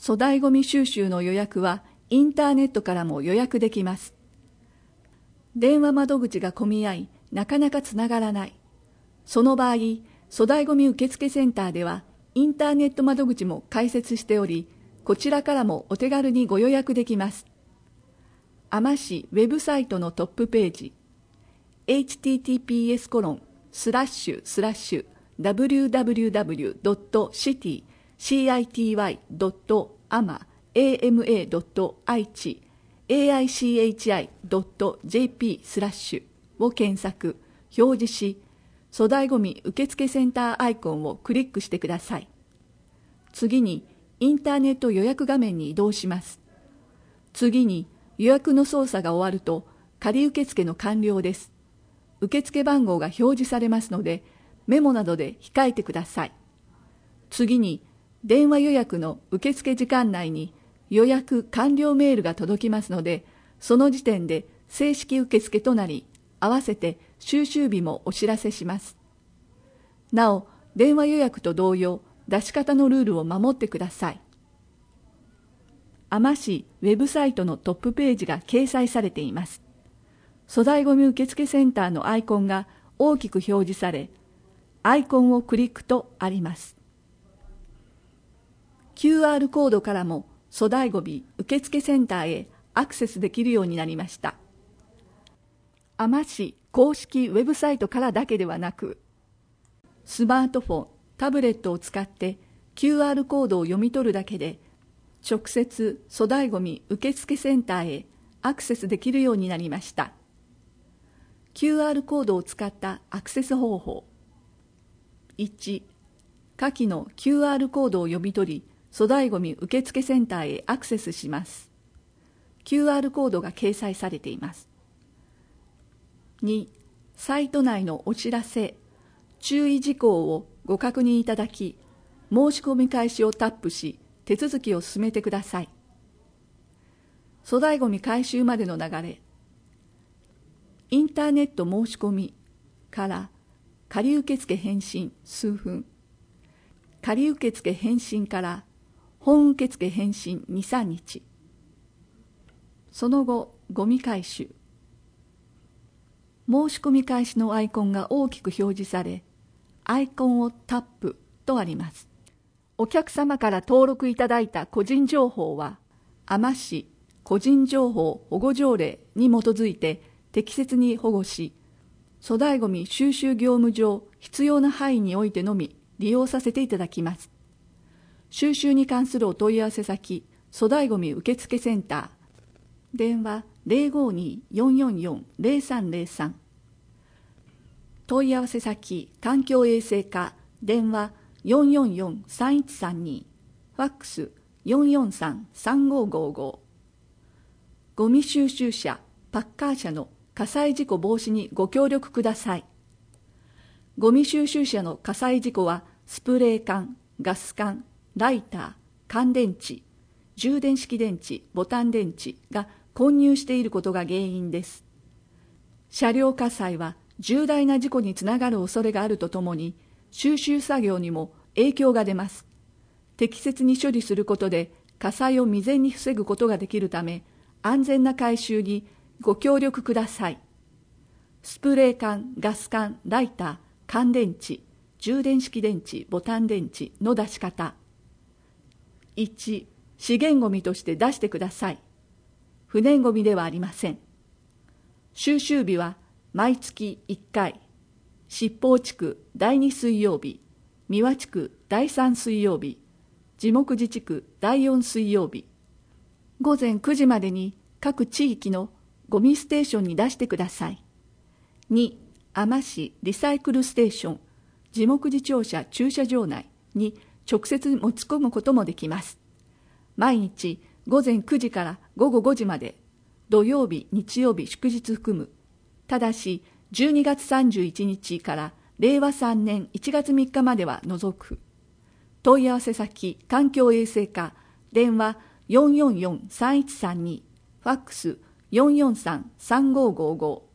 粗大ごみ収集の予約はインターネットからも予約できます。電話窓口が混み合い、なかなかつながらない。その場合、粗大ごみ受付センターではインターネット窓口も開設しており、こちらからもお手軽にご予約できます。あま市ウェブサイトのトップページ、https://www.city.ama.aichi.jp/ を検索、表示し、粗大ごみ受付センターアイコンをクリックしてください。次にインターネット予約画面に移動します。次に予約の操作が終わると仮受付の完了です。受付番号が表示されますので、メモなどで控えてください。次に電話予約の受付時間内に予約完了メールが届きますので、その時点で正式受付となり、合わせて収集日もお知らせします。なお、電話予約と同様、出し方のルールを守ってください。あま市ウェブサイトのトップページが掲載されています。粗大ごみ受付センターのアイコンが大きく表示され、アイコンをクリックとあります。QR コードからも粗大ごみ受付センターへアクセスできるようになりました。あま市公式ウェブサイトからだけではなく、スマートフォン、タブレットを使って QR コードを読み取るだけで、直接粗大ごみ受付センターへアクセスできるようになりました。QR コードを使ったアクセス方法。1、下記の QR コードを読み取り、粗大ごみ受付センターへアクセスします。QR コードが掲載されています。2、サイト内のお知らせ、注意事項をご確認いただき、申し込み開始をタップし、手続きを進めてください。粗大ごみ回収までの流れ。インターネット申し込みから仮受付返信数分。仮受付返信から本受付返信2、3日。その後、ごみ回収。申し込み開始のアイコンが大きく表示され、アイコンをタップとあります。お客様から登録いただいた個人情報は、あま市個人情報保護条例に基づいて適切に保護し、粗大ごみ収集業務上必要な範囲においてのみ利用させていただきます。収集に関するお問い合わせ先、粗大ごみ受付センター、電話 052-444-0303、問い合わせ先、環境衛生課、電話 444-3132、ファックス 443-3555。ゴミ収集車、パッカー車の火災事故防止にご協力ください。ゴミ収集車の火災事故は、スプレー缶、ガス缶、ライター、乾電池、充電式電池、ボタン電池が混入していることが原因です。車両火災は重大な事故につながる恐れがあるとともに、収集作業にも影響が出ます。適切に処理することで火災を未然に防ぐことができるため、安全な回収にご協力ください。スプレー缶、ガス缶、ライター、乾電池、充電式電池、ボタン電池の出し方。1、資源ごみとして出してください。不燃ごみではありません。収集日は毎月1回、七宝地区第2水曜日、三輪地区第3水曜日、地木自治区第4水曜日、午前9時までに各地域のゴミステーションに出してください。2、あま市リサイクルステーション、地木自庁舎駐車場内に直接持ち込むこともできます。毎日午前9時から午後5時まで、土曜日、日曜日、祝日含む。ただし、12月31日から令和3年1月3日までは除く。問い合わせ先、環境衛生課、電話 444-3132、ファックス 443-3555。